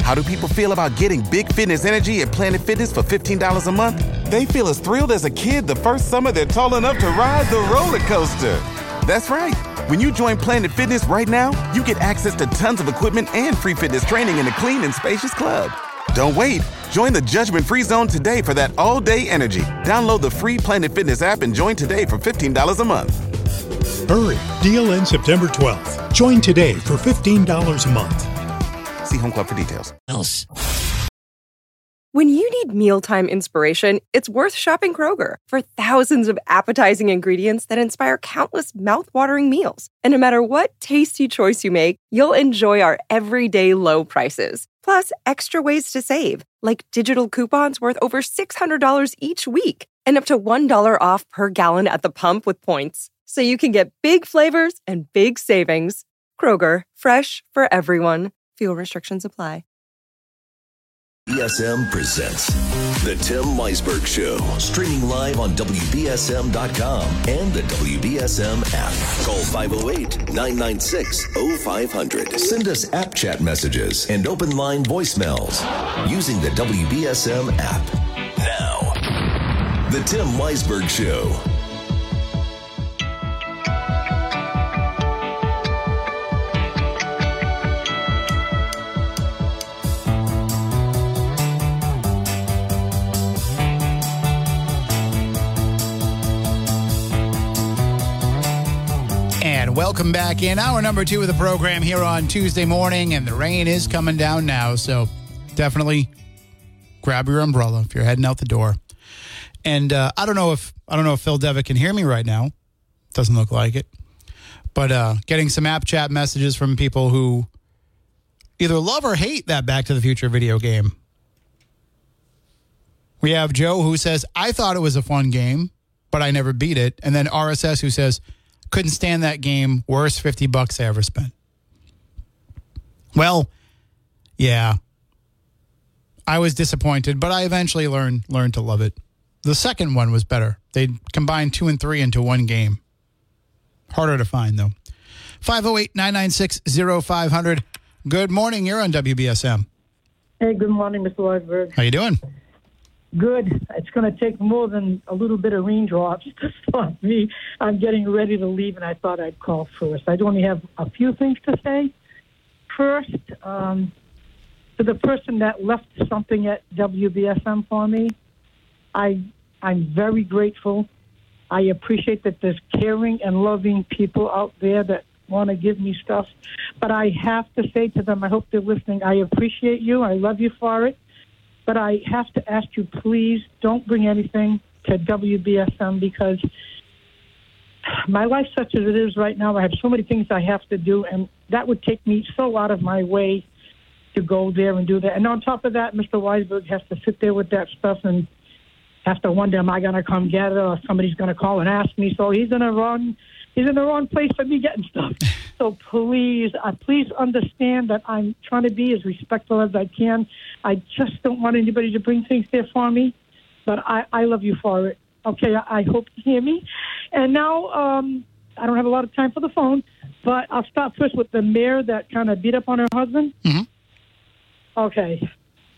How do people feel about getting big fitness energy at Planet Fitness for $15 a month? They feel as thrilled as a kid the first summer they're tall enough to ride the roller coaster. That's right. When you join Planet Fitness right now, you get access to tons of equipment and free fitness training in a clean and spacious club. Don't wait. Join the judgment-free zone today for that all-day energy. Download the free Planet Fitness app and join today for $15 a month. Hurry. Deal ends September 12th. Join today for $15 a month. See Home Club for details. When you need mealtime inspiration, it's worth shopping Kroger for thousands of appetizing ingredients that inspire countless mouth-watering meals. And no matter what tasty choice you make, you'll enjoy our everyday low prices. Plus, extra ways to save, like digital coupons worth over $600 each week and up to $1 off per gallon at the pump with points. So you can get big flavors and big savings. Kroger, fresh for everyone. Fuel restrictions apply. WBSM presents The Tim Weisberg Show, streaming live on WBSM.com and the WBSM app. Call 508-996-0500. Send us app chat messages and open line voicemails using the WBSM app. Now, The Tim Weisberg Show. And welcome back in hour number 2 of the program here on Tuesday morning, and the rain is coming down now, so definitely grab your umbrella if you're heading out the door. And I don't know if Phil Devitt can hear me right now. Doesn't look like it. But getting some app chat messages from people who either love or hate that Back to the Future video game. We have Joe who says, I thought it was a fun game, but I never beat it. And then RSS who says, couldn't stand that game. Worst $50 I ever spent. Well, yeah. I was disappointed, but I eventually learned to love it. The second one was better. They combined 2 and 3 into one game. Harder to find, though. 508-996-0500. Good morning. You're on WBSM. Hey, good morning, Mr. Weisberg. How you doing? Good. It's going to take more than a little bit of raindrops to stop me. I'm getting ready to leave, and I thought I'd call first. I only have a few things to say. First, to the person that left something at WBSM for me, I'm very grateful. I appreciate that there's caring and loving people out there that want to give me stuff. But I have to say to them, I hope they're listening, I appreciate you. I love you for it. But I have to ask you, please don't bring anything to WBSM because my life, such as it is right now, I have so many things I have to do, and that would take me so out of my way to go there and do that. And on top of that, Mr. Weisberg has to sit there with that stuff and have to wonder, am I going to come get it, or somebody's going to call and ask me? So he's in the wrong place for me getting stuff. So please understand that I'm trying to be as respectful as I can. I just don't want anybody to bring things there for me, but I love you for it. Okay, I hope you hear me. And now I don't have a lot of time for the phone, but I'll start first with the mayor that kind of beat up on her husband. Mm-hmm. Okay.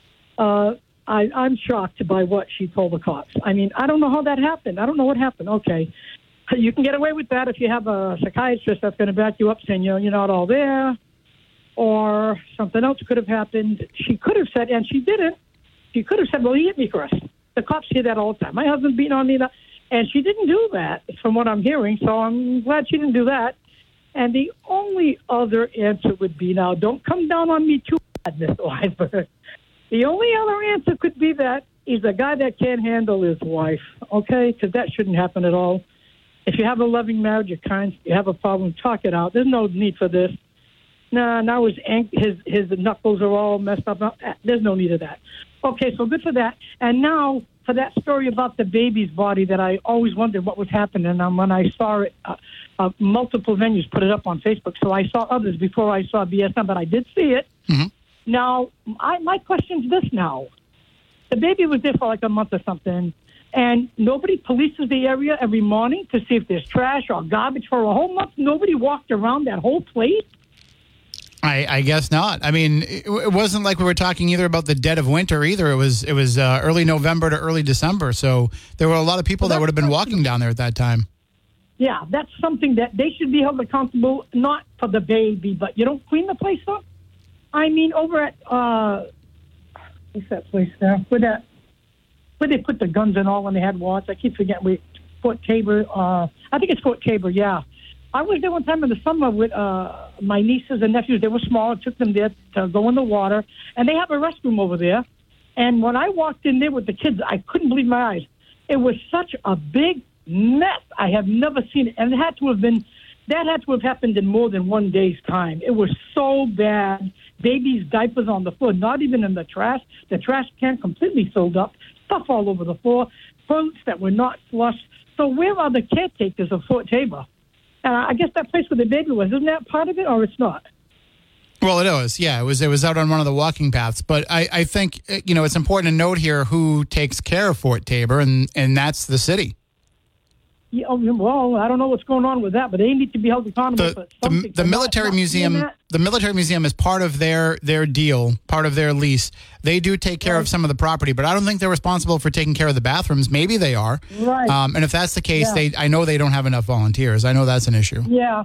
I'm shocked by what she told the cops. I mean, I don't know how that happened. I don't know what happened. Okay. You can get away with that if you have a psychiatrist that's going to back you up saying, you're not all there, or something else could have happened. She could have said, and she didn't, she could have said, well, he hit me first. The cops hear that all the time. My husband's beating on me. And she didn't do that, from what I'm hearing, so I'm glad she didn't do that. And the only other answer would be, now, don't come down on me too bad, Mr. Weisberg. The only other answer could be that he's a guy that can't handle his wife, okay? Because that shouldn't happen at all. If you have a loving marriage, you're kind, you have a problem, talk it out. There's no need for this. Now his knuckles are all messed up. There's no need of that. Okay, so good for that. And now for that story about the baby's body that I always wondered what was happening. And when I saw it, multiple venues put it up on Facebook. So I saw others before I saw BSM, but I did see it. Mm-hmm. Now, my question's this now. The baby was there for like a month or something. And nobody polices the area every morning to see if there's trash or garbage for a whole month. Nobody walked around that whole place. I guess not. I mean, it wasn't like we were talking either about the dead of winter either. It was early November to early December. So there were a lot of people that would have been walking down there at that time. Yeah, that's something that they should be held accountable, not for the baby, but you don't clean the place up. I mean, over at what's that place there? Where they put the guns and all when they had wars. I keep forgetting. Fort Tabor. I think it's Fort Tabor. Yeah, I was there one time in the summer with my nieces and nephews. They were small. I took them there to go in the water, and they have a restroom over there. And when I walked in there with the kids, I couldn't believe my eyes. It was such a big mess. I have never seen it, and that had to have happened in more than one day's time. It was so bad. Babies' diapers on the floor, not even in the trash. The trash can completely filled up. Stuff all over the floor. Toilets that were not flushed. So where are the caretakers of Fort Tabor? I guess that place where the baby was, isn't that part of it, or it's not? Well, it was. Yeah, it was out on one of the walking paths. But I think, it's important to note here who takes care of Fort Tabor, and that's the city. Yeah, well, I don't know what's going on with that, but they need to be held accountable. The military museum. The military museum is part of their deal, part of their lease. They do take care of some of the property, but I don't think they're responsible for taking care of the bathrooms. Maybe they are. Right. And if that's the case, I know they don't have enough volunteers. I know that's an issue. Yeah,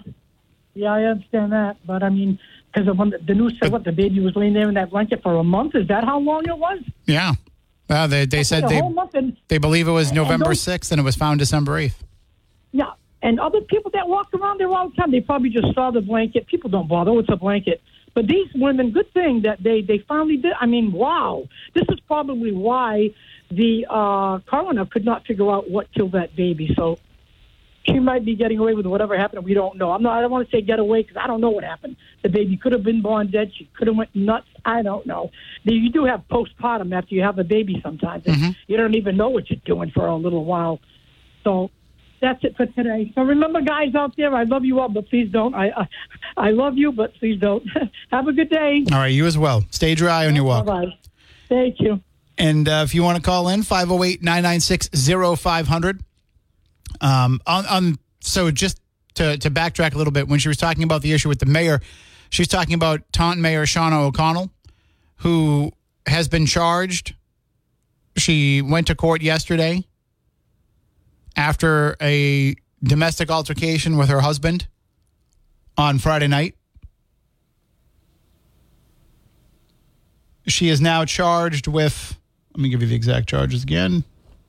I understand that, but I mean, because the news said the baby was laying there in that blanket for a month. Is that how long it was? Yeah. They said they believe it was November 6th and it was found December 8th. Yeah, and other people that walk around there all the time, they probably just saw the blanket. People don't bother. Oh, it's a blanket. But these women, good thing that they finally did. I mean, wow. This is probably why the coroner could not figure out what killed that baby. So she might be getting away with whatever happened. We don't know. I don't want to say get away because I don't know what happened. The baby could have been born dead. She could have went nuts. I don't know. You do have postpartum after you have a baby sometimes. Mm-hmm. You don't even know what you're doing for a little while. So that's it for today. So remember, guys out there, I love you all, but please don't. I love you, but please don't. Have a good day. All right, you as well. Stay dry on your walk. Bye-bye. Thank you. And if you want to call in, 508-996-0500. So just to backtrack a little bit, when she was talking about the issue with the mayor, she's talking about Taunton Mayor Shauna O'Connell, who has been charged. She went to court yesterday after a domestic altercation with her husband on Friday night. She is now charged with, let me give you the exact charges again.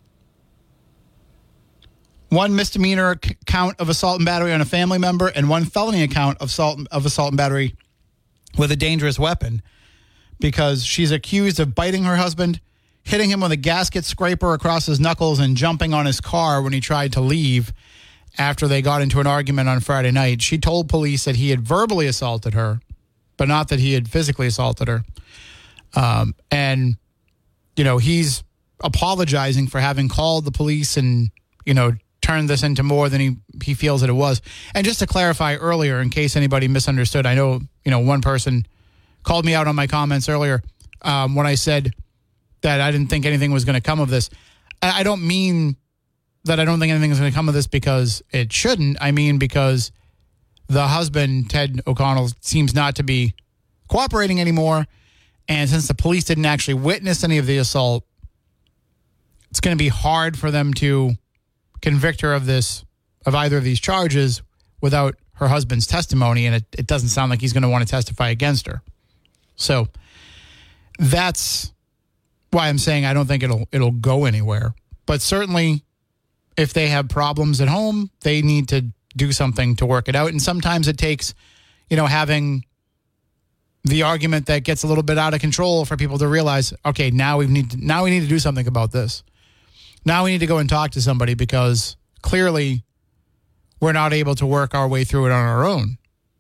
1 misdemeanor count of assault and battery on a family member and 1 felony account of assault and battery with a dangerous weapon, because she's accused of biting her husband, hitting him with a gasket scraper across his knuckles, and jumping on his car when he tried to leave after they got into an argument on Friday night. She told police that he had verbally assaulted her, but not that he had physically assaulted her. And, he's apologizing for having called the police and, turned this into more than he feels that it was. And just to clarify earlier, in case anybody misunderstood, I know, one person called me out on my comments earlier when I said that I didn't think anything was going to come of this. I don't mean that I don't think anything is going to come of this because it shouldn't. I mean because the husband, Ted O'Connell, seems not to be cooperating anymore. And since the police didn't actually witness any of the assault, it's going to be hard for them to convict her of either of these charges without her husband's testimony. And it doesn't sound like he's going to want to testify against her. So that's why I'm saying I don't think it'll go anywhere. But certainly if they have problems at home, they need to do something to work it out. And sometimes it takes, having the argument that gets a little bit out of control for people to realize, okay, now we need to do something about this. Now we need to go and talk to somebody because clearly we're not able to work our way through it on our own.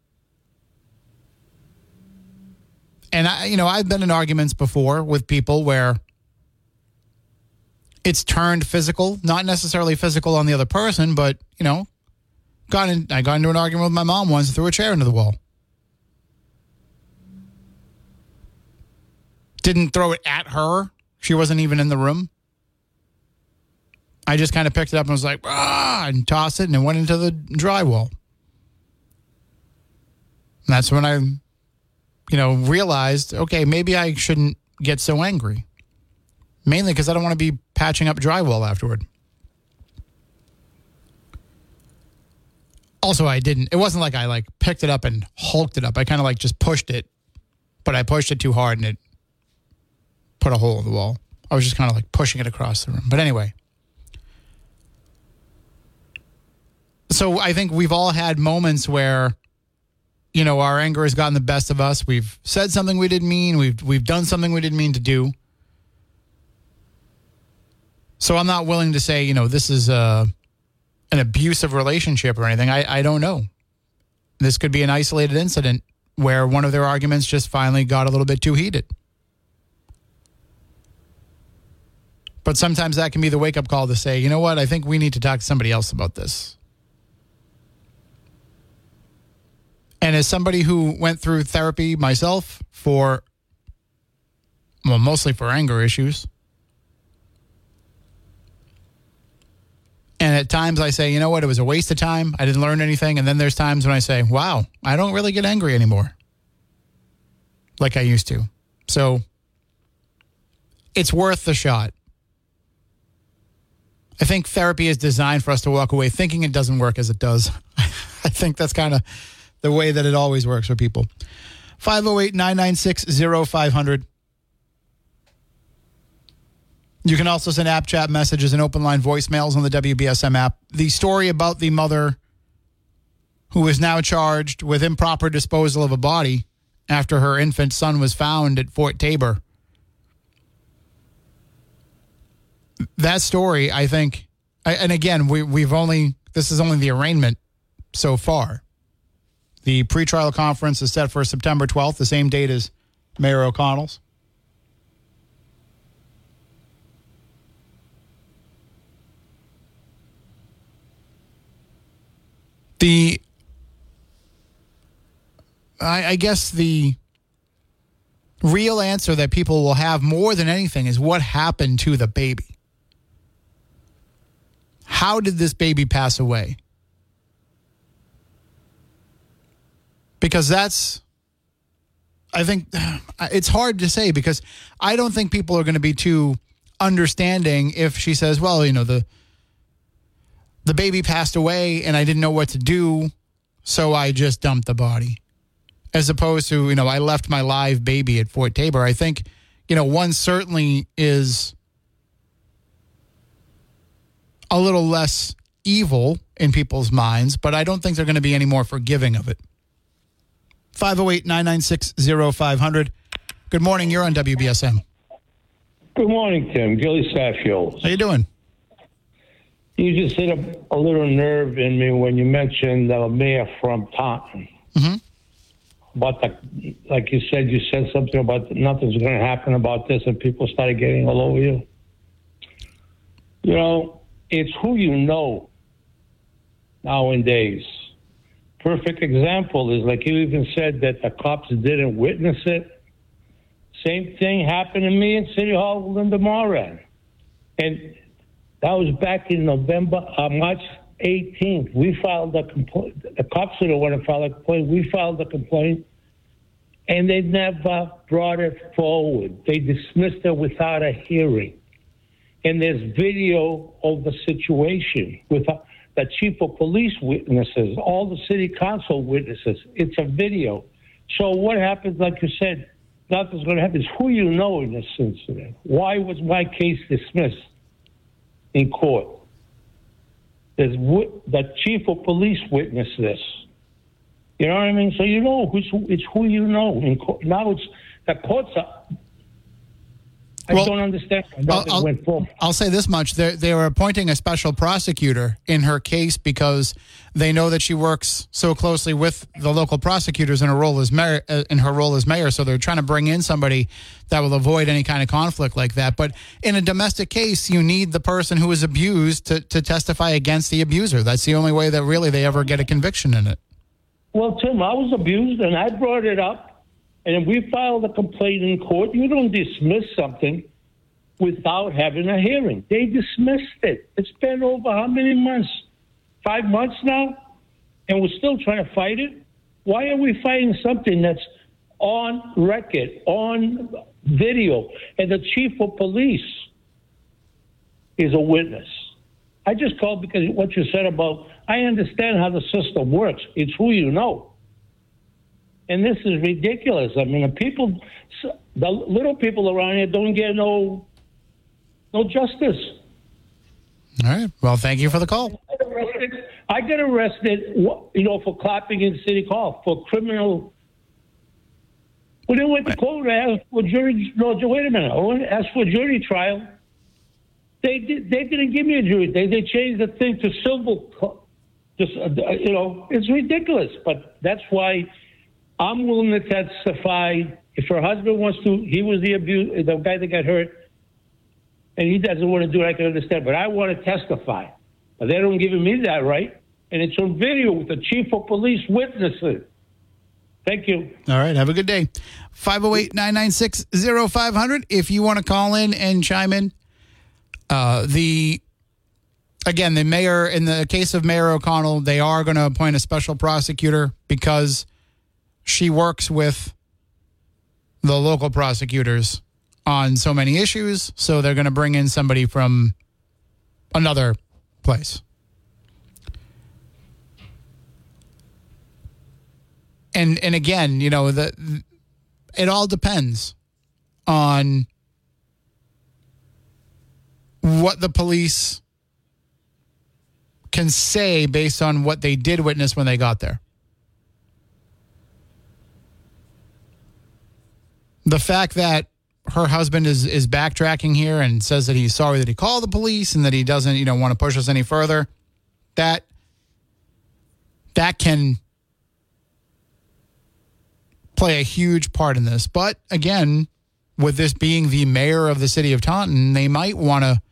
And I've been in arguments before with people where it's turned physical, not necessarily physical on the other person, but, I got into an argument with my mom once and threw a chair into the wall. Didn't throw it at her. She wasn't even in the room. I just kind of picked it up and was like, and tossed it, and it went into the drywall. And that's when I realized, okay, maybe I shouldn't get so angry. Mainly because I don't want to be patching up drywall afterward. Also, it wasn't like I picked it up and hulked it up. I kind of just pushed it, but I pushed it too hard and it put a hole in the wall. I was just kind of pushing it across the room. But anyway. So I think we've all had moments where, our anger has gotten the best of us. We've said something we didn't mean. We've done something we didn't mean to do. So I'm not willing to say, this is an abusive relationship or anything. I don't know. This could be an isolated incident where one of their arguments just finally got a little bit too heated. But sometimes that can be the wake-up call to say, you know what, I think we need to talk to somebody else about this. And as somebody who went through therapy myself mostly for anger issues, and at times I say, you know what, it was a waste of time. I didn't learn anything. And then there's times when I say, wow, I don't really get angry anymore like I used to. So it's worth the shot. I think therapy is designed for us to walk away thinking it doesn't work as it does. I think that's kind of the way that it always works for people. 508-996-0500. You can also send app chat messages and open line voicemails on the WBSM app. The story about the mother who is now charged with improper disposal of a body after her infant son was found at Fort Taber. That story, I think, and again, this is only the arraignment so far. The pretrial conference is set for September 12th, the same date as Mayor O'Connell's. I guess the real answer that people will have more than anything is what happened to the baby. How did this baby pass away? Because I think it's hard to say because I don't think people are going to be too understanding if she says, well, the baby passed away and I didn't know what to do, so I just dumped the body. As opposed to, I left my live baby at Fort Taber. I think, one certainly is a little less evil in people's minds, but I don't think they're going to be any more forgiving of it. 508-996-0500. Good morning. You're on WBSM. Good morning, Tim. Gilly Saffield. How you doing? You just hit a little nerve in me when you mentioned the mayor from Taunton. Mm-hmm. But like you said something about nothing's going to happen about this, and people started getting all over you. It's who you know nowadays. Perfect example is like you even said that the cops didn't witness it. Same thing happened to me in City Hall, Linda Moran. And that was back in March 18th. We filed a complaint. The cops are the one that filed a complaint. We filed a complaint, and they never brought it forward. They dismissed it without a hearing. And there's video of the situation with the chief of police witnesses, all the city council witnesses. It's a video. So what happens, like you said, nothing's going to happen. It's who you know in this incident. Why was my case dismissed in court? The chief of police witnessed this. You know what I mean? So it's who you know. In court. Now it's the courts are. I don't understand. I'll say this much. They were appointing a special prosecutor in her case because they know that she works so closely with the local prosecutors in her role as mayor. So they're trying to bring in somebody that will avoid any kind of conflict like that. But in a domestic case, you need the person who is abused to testify against the abuser. That's the only way that really they ever get a conviction in it. Well, Tim, I was abused, and I brought it up. And we filed a complaint in court. You don't dismiss something without having a hearing. They dismissed it. It's been over how many months? 5 months now? And we're still trying to fight it? Why are we fighting something that's on record, on video, and the chief of police is a witness. I just called because what you said about, I understand how the system works. It's who you know. And this is ridiculous. I mean, the little people around here don't get no justice. All right. Well, thank you for the call. I get arrested, for clapping in City Hall for criminal. When they went to court, I asked for jury. No, wait a minute. I asked for a jury trial. They didn't give me a jury. They changed the thing to civil. It's ridiculous. But that's why I'm willing to testify. If her husband wants to, he was the guy that got hurt, and he doesn't want to do it, I can understand. But I want to testify. But they don't give me that right. And it's on video with the chief of police witnessing. Thank you. All right. Have a good day. 508-996-0500. If you want to call in and chime in. The mayor, in the case of Mayor O'Connell, they are going to appoint a special prosecutor because she works with the local prosecutors on so many issues. So they're going to bring in somebody from another place. And again, it all depends on what the police can say based on what they did witness when they got there. The fact that her husband is backtracking here and says that he's sorry that he called the police and that he doesn't, want to push us any further, that can play a huge part in this. But again, with this being the mayor of the city of Taunton, they might want to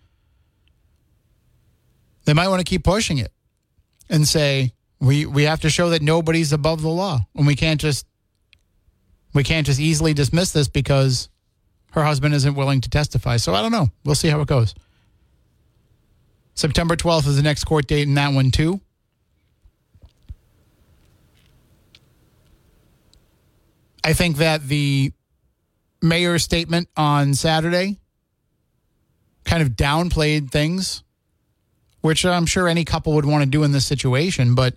keep pushing it and say, we have to show that nobody's above the law, and we can't just easily dismiss this because her husband isn't willing to testify. So I don't know. We'll see how it goes. September 12th is the next court date in that one too. I think that the mayor's statement on Saturday kind of downplayed things, which I'm sure any couple would want to do in this situation. But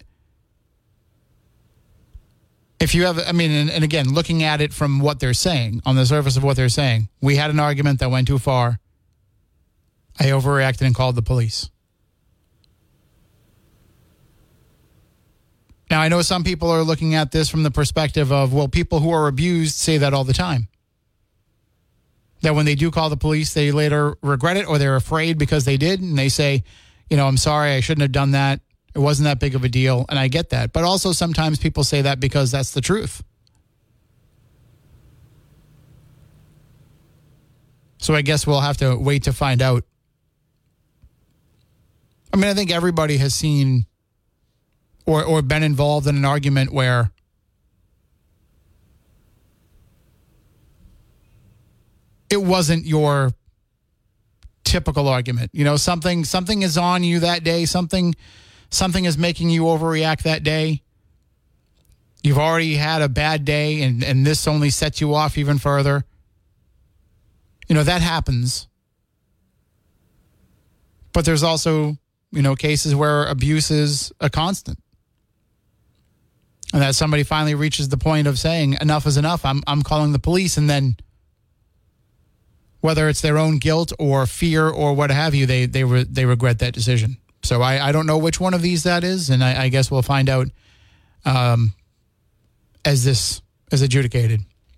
if you have, and again, looking at it from what they're saying, on the surface of what they're saying, we had an argument that went too far. I overreacted and called the police. Now, I know some people are looking at this from the perspective of, well, people who are abused say that all the time. That when they do call the police, they later regret it or they're afraid because they did. And they say, I'm sorry, I shouldn't have done that. It wasn't that big of a deal. And I get that. But also sometimes people say that because that's the truth. So I guess we'll have to wait to find out. I think everybody has seen or been involved in an argument where it wasn't your typical argument. Something is on you that day. Something is making you overreact that day. You've already had a bad day, and this only sets you off even further. That happens. But there's also, cases where abuse is a constant. And that somebody finally reaches the point of saying, enough is enough. I'm calling the police. And then whether it's their own guilt or fear or what have you, they regret that decision. So I don't know which one of these that is. And I guess we'll find out as this is adjudicated.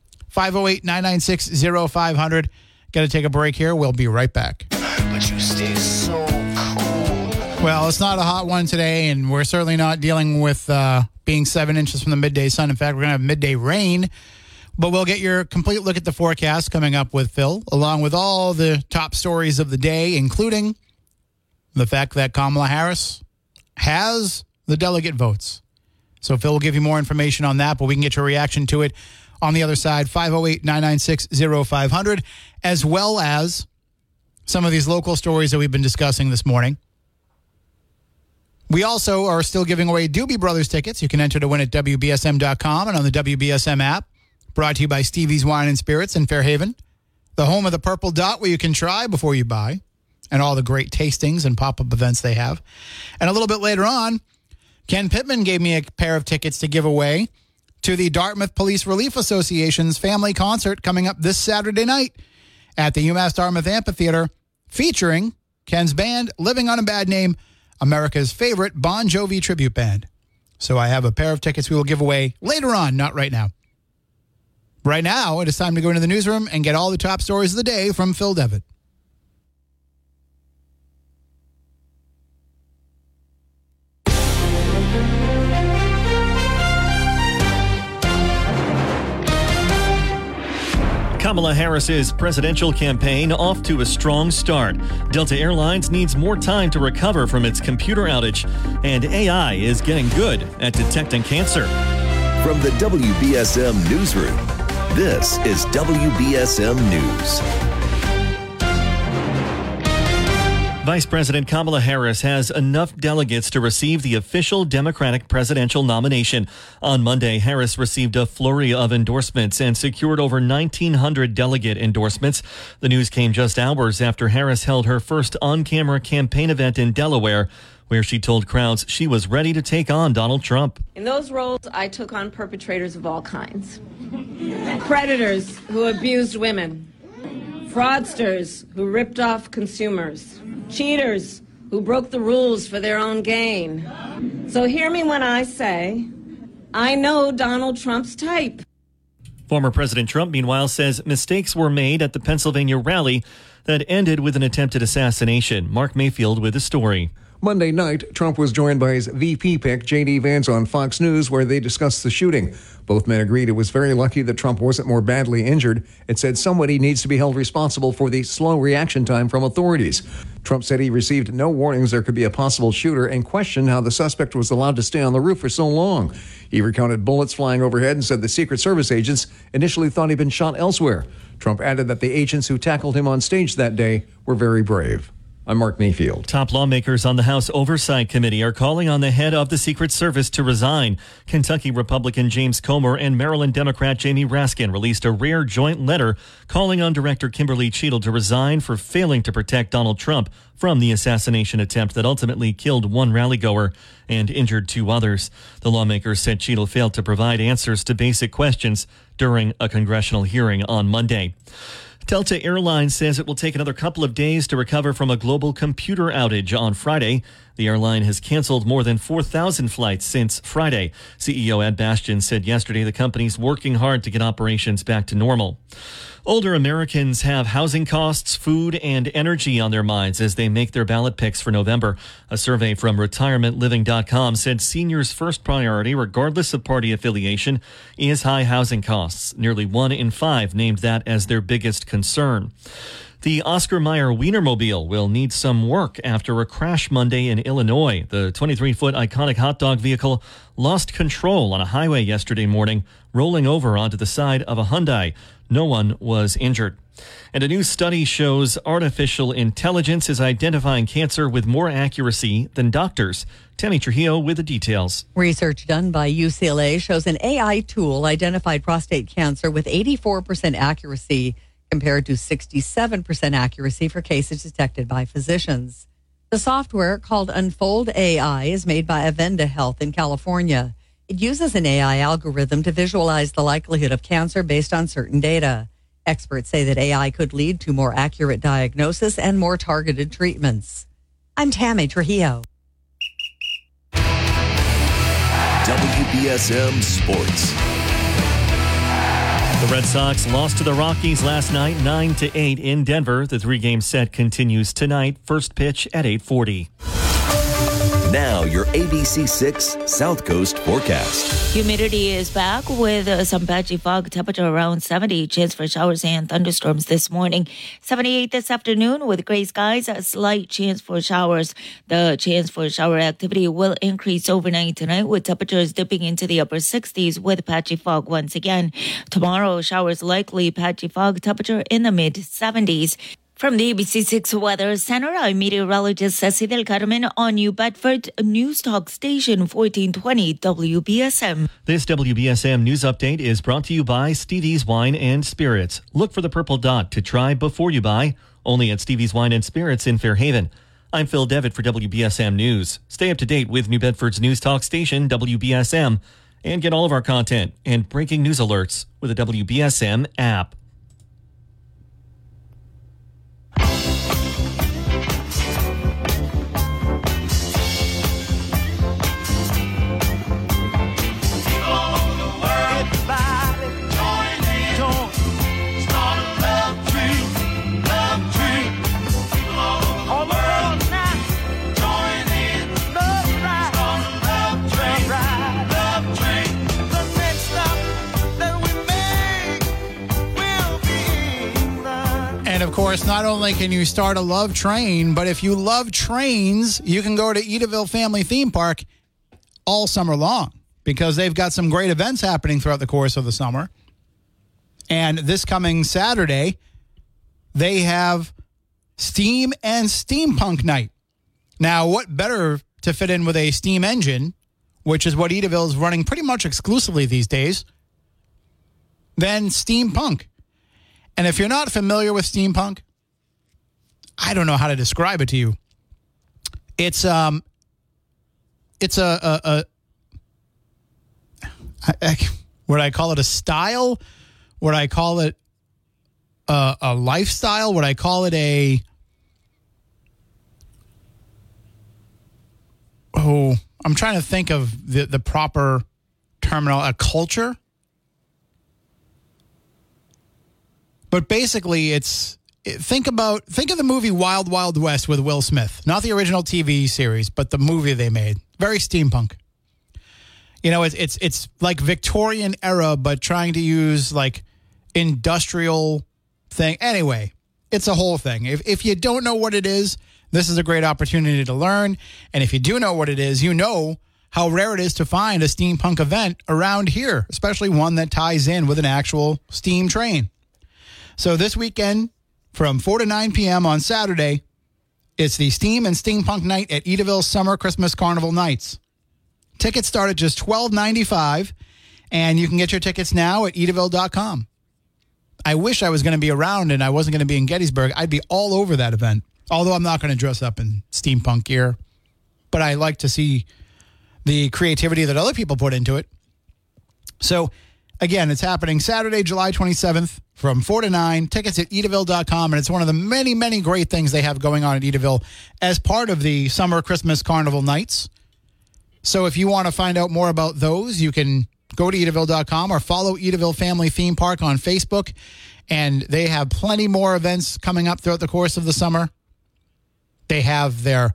508-996-0500. Got to take a break here. We'll be right back. But you stay so cold. Well, it's not a hot one today, and we're certainly not dealing with being 7 inches from the midday sun. In fact, we're going to have midday rain. But we'll get your complete look at the forecast coming up with Phil, along with all the top stories of the day, including the fact that Kamala Harris has the delegate votes. So Phil will give you more information on that, but we can get your reaction to it on the other side, 508-996-0500, as well as some of these local stories that we've been discussing this morning. We also are still giving away Doobie Brothers tickets. You can enter to win at WBSM.com and on the WBSM app. Brought to you by Stevie's Wine and Spirits in Fairhaven, the home of the Purple Dot, where you can try before you buy, and all the great tastings and pop-up events they have. And a little bit later on, Ken Pittman gave me a pair of tickets to give away to the Dartmouth Police Relief Association's family concert coming up this Saturday night at the UMass Dartmouth Amphitheater, featuring Ken's band, Living on a Bad Name, America's favorite Bon Jovi tribute band. So I have a pair of tickets we will give away later on, not right now. Right now, it is time to go into the newsroom and get all the top stories of the day from Phil Devitt. Kamala Harris's presidential campaign off to a strong start. Delta Airlines needs more time to recover from its computer outage, and AI is getting good at detecting cancer. From the WBSM Newsroom, this is WBSM News. Vice President Kamala Harris has enough delegates to receive the official Democratic presidential nomination. On Monday, Harris received a flurry of endorsements and secured over 1,900 delegate endorsements. The news came just hours after Harris held her first on-camera campaign event in Delaware, where she told crowds she was ready to take on Donald Trump. In those roles, I took on perpetrators of all kinds. Predators who abused women. Fraudsters who ripped off consumers. Cheaters who broke the rules for their own gain. So hear me when I say, I know Donald Trump's type. Former President Trump, meanwhile, says mistakes were made at the Pennsylvania rally that ended with an attempted assassination. Mark Mayfield with the story. Monday night, Trump was joined by his VP pick, J.D. Vance, on Fox News, where they discussed the shooting. Both men agreed it was very lucky that Trump wasn't more badly injured. It said somebody needs to be held responsible for the slow reaction time from authorities. Trump said he received no warnings there could be a possible shooter and questioned how the suspect was allowed to stay on the roof for so long. He recounted bullets flying overhead and said the Secret Service agents initially thought he'd been shot elsewhere. Trump added that the agents who tackled him on stage that day were very brave. I'm Mark Mayfield. Top lawmakers on the House Oversight Committee are calling on the head of the Secret Service to resign. Kentucky Republican James Comer and Maryland Democrat Jamie Raskin released a rare joint letter calling on Director Kimberly Cheadle to resign for failing to protect Donald Trump from the assassination attempt that ultimately killed one rallygoer and injured two others. The lawmakers said Cheadle failed to provide answers to basic questions during a congressional hearing on Monday. Delta Airlines says it will take another couple of days to recover from a global computer outage on Friday. The airline has canceled more than 4,000 flights since Friday. CEO Ed Bastian said yesterday the company's working hard to get operations back to normal. Older Americans have housing costs, food, and energy on their minds as they make their ballot picks for November. A survey from retirementliving.com said seniors' first priority, regardless of party affiliation, is high housing costs. Nearly 1 in 5 named that as their biggest concern. The Oscar Mayer Wienermobile will need some work after a crash Monday in Illinois. The 23-foot iconic hot dog vehicle lost control on a highway yesterday morning, rolling over onto the side of a Hyundai. No one was injured. And a new study shows artificial intelligence is identifying cancer with more accuracy than doctors. Tammy Trujillo with the details. Research done by UCLA shows an AI tool identified prostate cancer with 84% accuracy compared to 67% accuracy for cases detected by physicians. The software, called Unfold AI, is made by Avenda Health in California. It uses an AI algorithm to visualize the likelihood of cancer based on certain data. Experts say that AI could lead to more accurate diagnosis and more targeted treatments. I'm Tammy Trujillo. WBSM Sports. The Red Sox lost to the Rockies last night, 9-8 in Denver. The three-game set continues tonight. First pitch at 8:40. Now your ABC6 South Coast forecast. Humidity is back with some patchy fog, temperature around 70. Chance for showers and thunderstorms this morning. 78 this afternoon with gray skies, a slight chance for showers. The chance for shower activity will increase overnight tonight with temperatures dipping into the upper 60s with patchy fog once again. Tomorrow, showers likely, patchy fog, temperature in the mid 70s. From the ABC6 Weather Center, I'm meteorologist Ceci Del Carmen on New Bedford News Talk Station 1420 WBSM. This WBSM News Update is brought to you by Stevie's Wine and Spirits. Look for the purple dot to try before you buy, only at Stevie's Wine and Spirits in Fairhaven. I'm Phil Devitt for WBSM News. Stay up to date with New Bedford's News Talk Station, WBSM, and get all of our content and breaking news alerts with the WBSM app. And of course, not only can you start a love train, but if you love trains, you can go to Edaville Family Theme Park all summer long because they've got some great events happening throughout the course of the summer. And this coming Saturday, they have Steam and Steampunk Night. Now, what better to fit in with a steam engine, which is what Edaville is running pretty much exclusively these days, than steampunk? And if you're not familiar with steampunk, I don't know how to describe it to you. Would I call it a style? Would I call it a lifestyle? Would I call it I'm trying to think of the proper terminal, a culture? But basically, think of the movie Wild Wild West with Will Smith. Not the original TV series, but the movie they made. Very steampunk. You know, it's like Victorian era, but trying to use like industrial thing. Anyway, it's a whole thing. If you don't know what it is, this is a great opportunity to learn. And if you do know what it is, you know how rare it is to find a steampunk event around here, especially one that ties in with an actual steam train. So this weekend, from 4 to 9 p.m. on Saturday, it's the Steam and Steampunk Night at Edaville Summer Christmas Carnival Nights. Tickets start at just $12.95, and you can get your tickets now at edaville.com. I wish I was going to be around and I wasn't going to be in Gettysburg. I'd be all over that event, although I'm not going to dress up in steampunk gear. But I like to see the creativity that other people put into it. So, again, it's happening Saturday, July 27th from 4 to 9. Tickets at edaville.com, and it's one of the many, many great things they have going on at Edaville as part of the Summer Christmas Carnival Nights. So if you want to find out more about those, you can go to edaville.com or follow Edaville Family Theme Park on Facebook, and they have plenty more events coming up throughout the course of the summer. They have their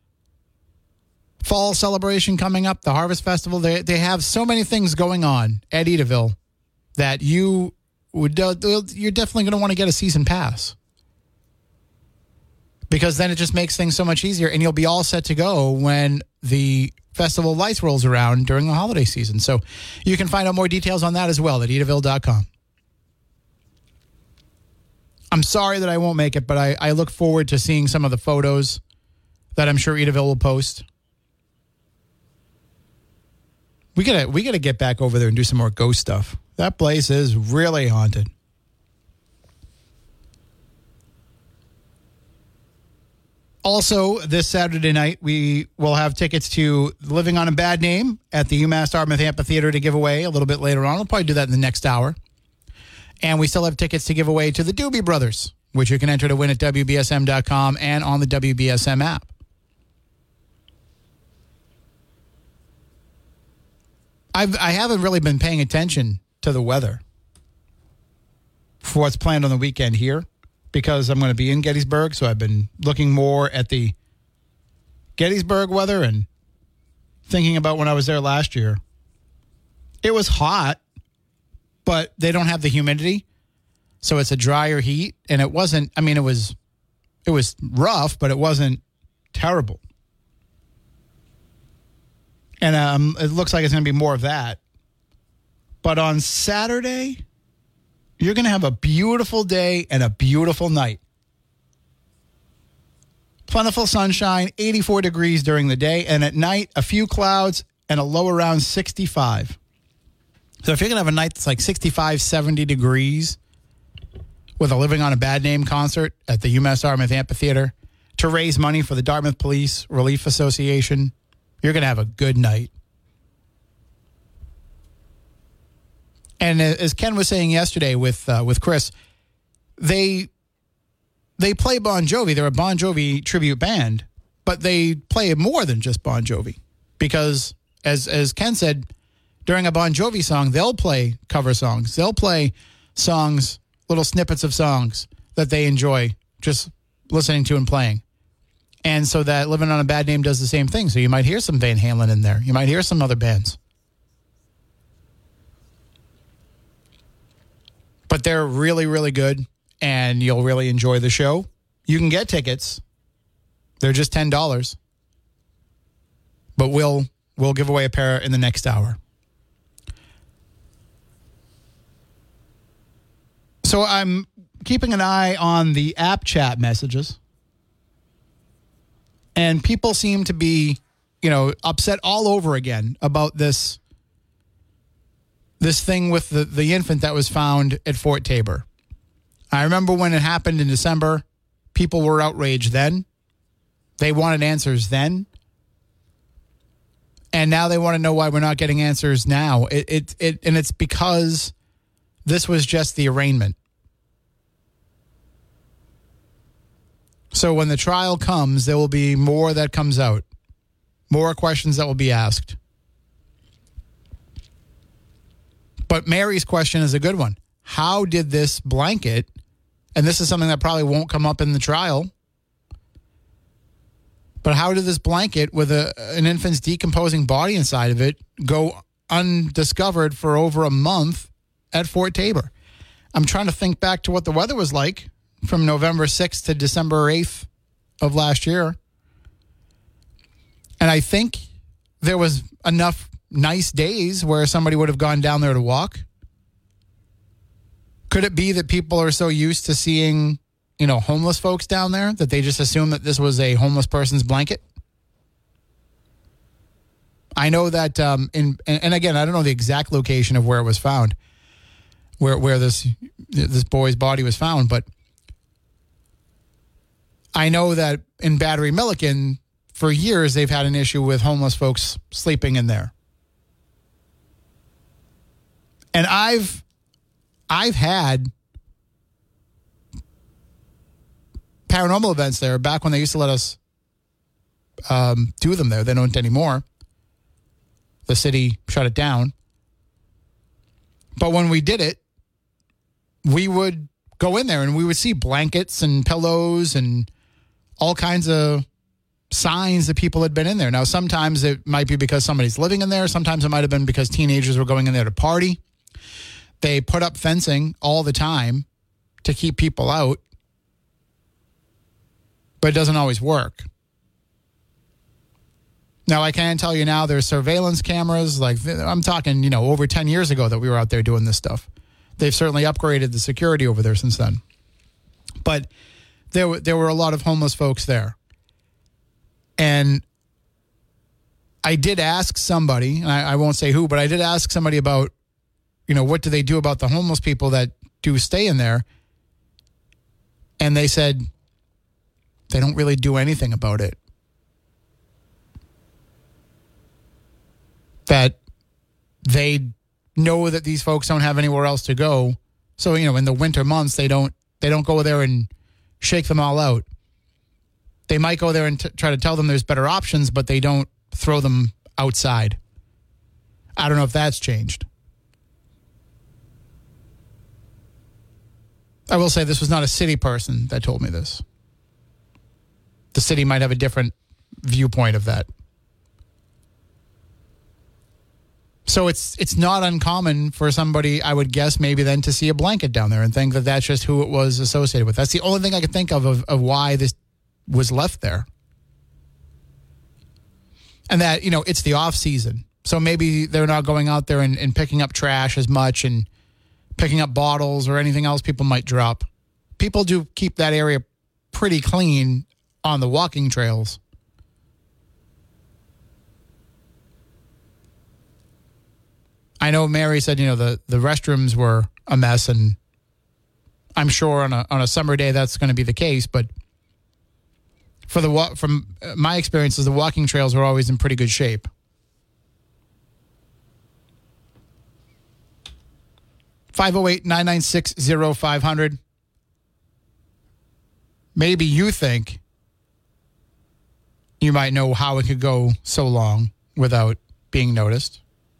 fall celebration coming up, the Harvest Festival. They have so many things going on at Edaville that you're definitely going to want to get a season pass, because then it just makes things so much easier, and you'll be all set to go when the Festival of Lights rolls around during the holiday season. So you can find out more details on that as well at edaville.com. I'm sorry that I won't make it, but I look forward to seeing some of the photos that I'm sure Edaville will post. We gotta get back over there and do some more ghost stuff. That place is really haunted. Also, this Saturday night, we will have tickets to Living on a Bad Name at the UMass Dartmouth Amphitheater to give away a little bit later on. I'll probably do that in the next hour. And we still have tickets to give away to the Doobie Brothers, which you can enter to win at WBSM.com and on the WBSM app. I haven't really been paying attention to the weather for what's planned on the weekend here, because I'm going to be in Gettysburg, so I've been looking more at the Gettysburg weather and thinking about when I was there last year. It was hot, but they don't have the humidity, so it's a drier heat, and it wasn't, I mean, it was rough, but it wasn't terrible. And it looks like it's going to be more of that. But on Saturday, you're going to have a beautiful day and a beautiful night. Plentiful sunshine, 84 degrees during the day, and at night, a few clouds and a low around 65. So if you're going to have a night that's like 65, 70 degrees with a Living on a Bad Name concert at the UMass Dartmouth Amphitheater to raise money for the Dartmouth Police Relief Association, you're going to have a good night. And as Ken was saying yesterday with Chris, they play Bon Jovi. They're a Bon Jovi tribute band, but they play more than just Bon Jovi because, as Ken said, during a Bon Jovi song, they'll play cover songs. They'll play songs, little snippets of songs that they enjoy just listening to and playing. And so that Living on a Bad Name does the same thing. So you might hear some Van Halen in there. You might hear some other bands. But they're really, really good, and you'll really enjoy the show. You can get tickets. They're just $10. But we'll give away a pair in the next hour. So I'm keeping an eye on the app chat messages. And people seem to be, upset all over again about this thing with the infant that was found at Fort Taber. I remember when it happened in December, people were outraged then. They wanted answers then. And now they want to know why we're not getting answers now. And it's because this was just the arraignment. So when the trial comes, there will be more that comes out. More questions that will be asked. But Mary's question is a good one. How did this blanket, and this is something that probably won't come up in the trial, but how did this blanket with an infant's decomposing body inside of it go undiscovered for over a month at Fort Taber? I'm trying to think back to what the weather was like from November 6th to December 8th of last year. And I think there was enough nice days where somebody would have gone down there to walk. Could it be that people are so used to seeing, homeless folks down there that they just assume that this was a homeless person's blanket? I know that, and again, I don't know the exact location of where it was found, where this boy's body was found, but I know that in Battery Milliken, for years, they've had an issue with homeless folks sleeping in there. And I've had paranormal events there back when they used to let us do them there. They don't anymore. The city shut it down. But when we did it, we would go in there and we would see blankets and pillows and all kinds of signs that people had been in there. Now, sometimes it might be because somebody's living in there. Sometimes it might have been because teenagers were going in there to party. They put up fencing all the time to keep people out, but it doesn't always work. Now, I can tell you now there's surveillance cameras. Like, I'm talking, over 10 years ago that we were out there doing this stuff. They've certainly upgraded the security over there since then. But there were a lot of homeless folks there. And I did ask somebody, and I won't say who, but I did ask somebody about, what do they do about the homeless people that do stay in there? And they said they don't really do anything about it. That they know that these folks don't have anywhere else to go. So, in the winter months, they don't go there and shake them all out. They might go there and try to tell them there's better options, but they don't throw them outside. I don't know if that's changed. I will say this was not a city person that told me this. The city might have a different viewpoint of that. So it's not uncommon for somebody, I would guess, maybe then to see a blanket down there and think that that's just who it was associated with. That's the only thing I could think of why this was left there. And that, it's the off season. So maybe they're not going out there and picking up trash as much and picking up bottles or anything else people might drop. People do keep that area pretty clean on the walking trails. I know Mary said, the restrooms were a mess, and I'm sure on a summer day that's going to be the case, but from my experiences, the walking trails were always in pretty good shape. 508-996-0500. Maybe you think you might know how it could go so long without being noticed.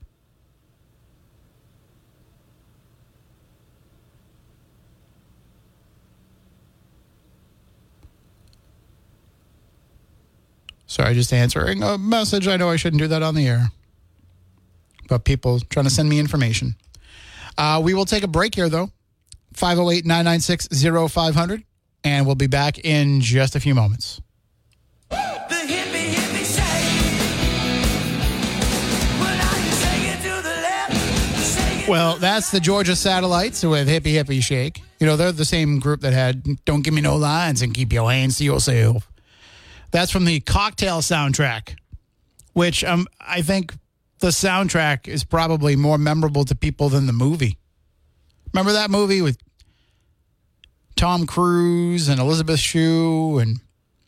Sorry, just answering a message. I know I shouldn't do that on the air, but people trying to send me information. We will take a break here, though. 508-996-0500, and we'll be back in just a few moments. Well, that's the Georgia Satellites with Hippie Hippie Shake. They're the same group that had Don't Give Me No Lines and Keep Your Hands to Yourself. That's from the Cocktail soundtrack, which I think the soundtrack is probably more memorable to people than the movie. Remember that movie with Tom Cruise and Elizabeth Shue and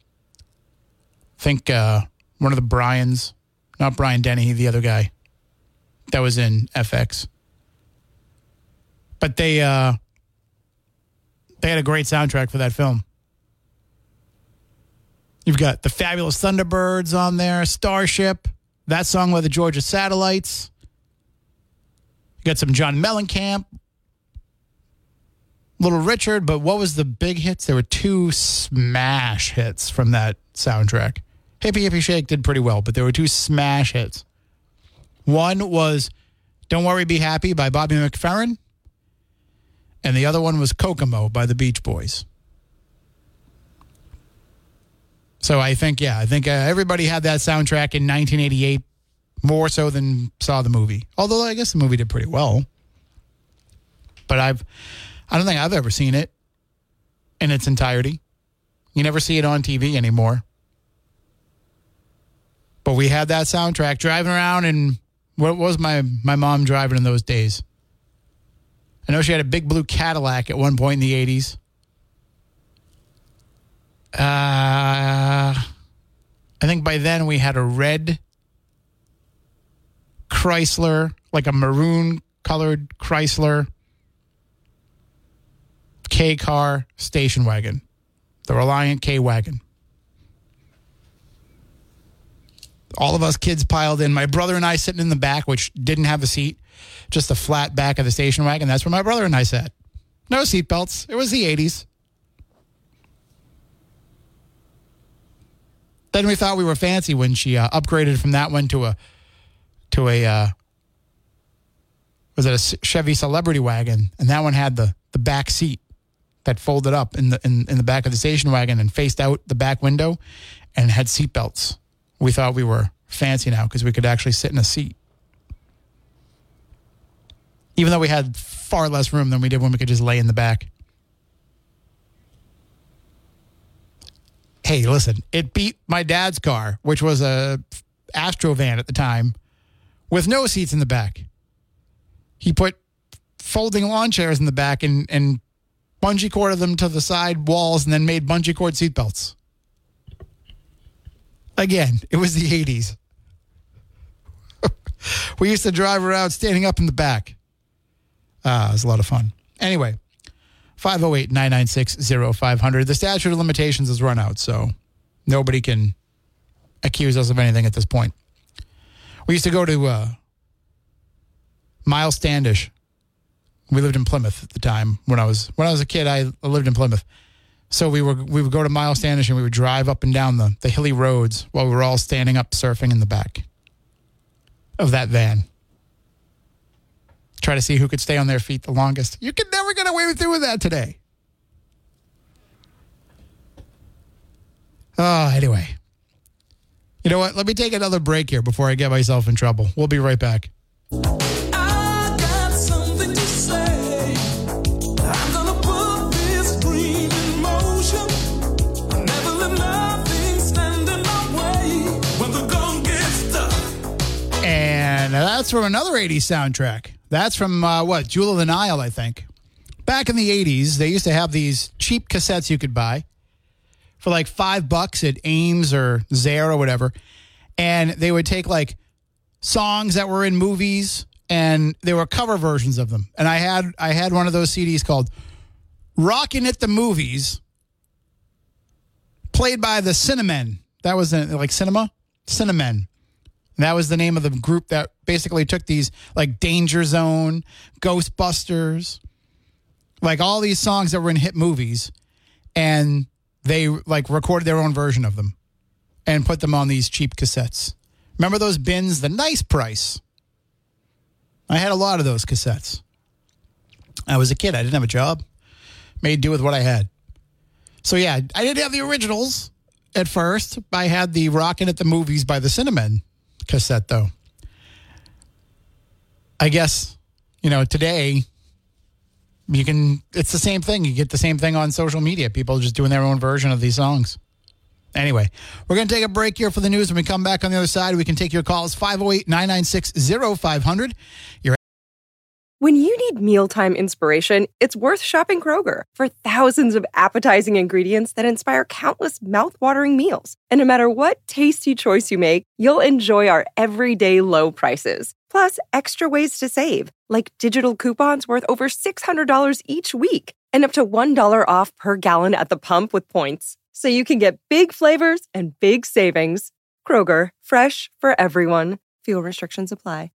I think one of the Bryans, not Brian Denny, the other guy that was in FX. But they had a great soundtrack for that film. You've got the Fabulous Thunderbirds on there, Starship, that song by the Georgia Satellites. You got some John Mellencamp, Little Richard, but what was the big hits? There were 2 smash hits from that soundtrack. Hippie Hippie Shake did pretty well, but there were 2 smash hits. One was Don't Worry, Be Happy by Bobby McFerrin, and the other one was Kokomo by the Beach Boys. So I think everybody had that soundtrack in 1988, more so than saw the movie. Although I guess the movie did pretty well. But I don't think I've ever seen it in its entirety. You never see it on TV anymore. But we had that soundtrack driving around, and what was my mom driving in those days? I know she had a big blue Cadillac at one point in the 80s. I think by then we had a red Chrysler, like a maroon-colored Chrysler K-car station wagon, the Reliant K-Wagon. All of us kids piled in. My brother and I sitting in the back, which didn't have a seat, just the flat back of the station wagon. That's where my brother and I sat. No seatbelts. It was the 80s. Then we thought we were fancy when she upgraded from that one to a Chevy Celebrity wagon, and that one had the back seat that folded up in the back of the station wagon and faced out the back window, and had seat belts. We thought we were fancy now because we could actually sit in a seat, even though we had far less room than we did when we could just lay in the back. Hey, listen, it beat my dad's car, which was a Astrovan at the time, with no seats in the back. He put folding lawn chairs in the back and bungee corded them to the side walls and then made bungee cord seatbelts. Again, it was the 80s. We used to drive around standing up in the back. It was a lot of fun. Anyway. 508-996-0500. The statute of limitations has run out, so nobody can accuse us of anything at this point. We used to go to Miles Standish. We lived in Plymouth at the time. When I was a kid, I lived in Plymouth. So we would go to Miles Standish and we would drive up and down the hilly roads while we were all standing up surfing in the back of that van. Try to see who could stay on their feet the longest. You could never get away with doing that today. Anyway. You know what? Let me take another break here before I get myself in trouble. We'll be right back. I got something to say. I'm gonna put this dream in motion. I'll never let nothing That's from another 80s soundtrack. That's from, Jewel of the Nile, I think. Back in the 80s, they used to have these cheap cassettes you could buy for like $5 at Ames or Zare or whatever. And they would take like songs that were in movies and they were cover versions of them. And I had one of those CDs called Rockin' at the Movies, played by the Cinnamon. That was like cinema? Cinnamon. That was the name of the group that basically took these like Danger Zone, Ghostbusters, like all these songs that were in hit movies, and they like recorded their own version of them and put them on these cheap cassettes. Remember those bins? The nice price. I had a lot of those cassettes. I was a kid. I didn't have a job. Made do with what I had. So yeah, I didn't have the originals at first. I had the Rockin' at the Movies by the Cinnamon cassette, though. I guess, today it's the same thing. You get the same thing on social media. People just doing their own version of these songs. Anyway, we're going to take a break here for the news. When we come back on the other side, we can take your calls, 508-996-0500. When you need mealtime inspiration, it's worth shopping Kroger. For thousands of appetizing ingredients that inspire countless mouth-watering meals. And no matter what tasty choice you make, you'll enjoy our everyday low prices. Plus, extra ways to save, like digital coupons worth over $600 each week and up to $1 off per gallon at the pump with points. So you can get big flavors and big savings. Kroger, fresh for everyone. Fuel restrictions apply.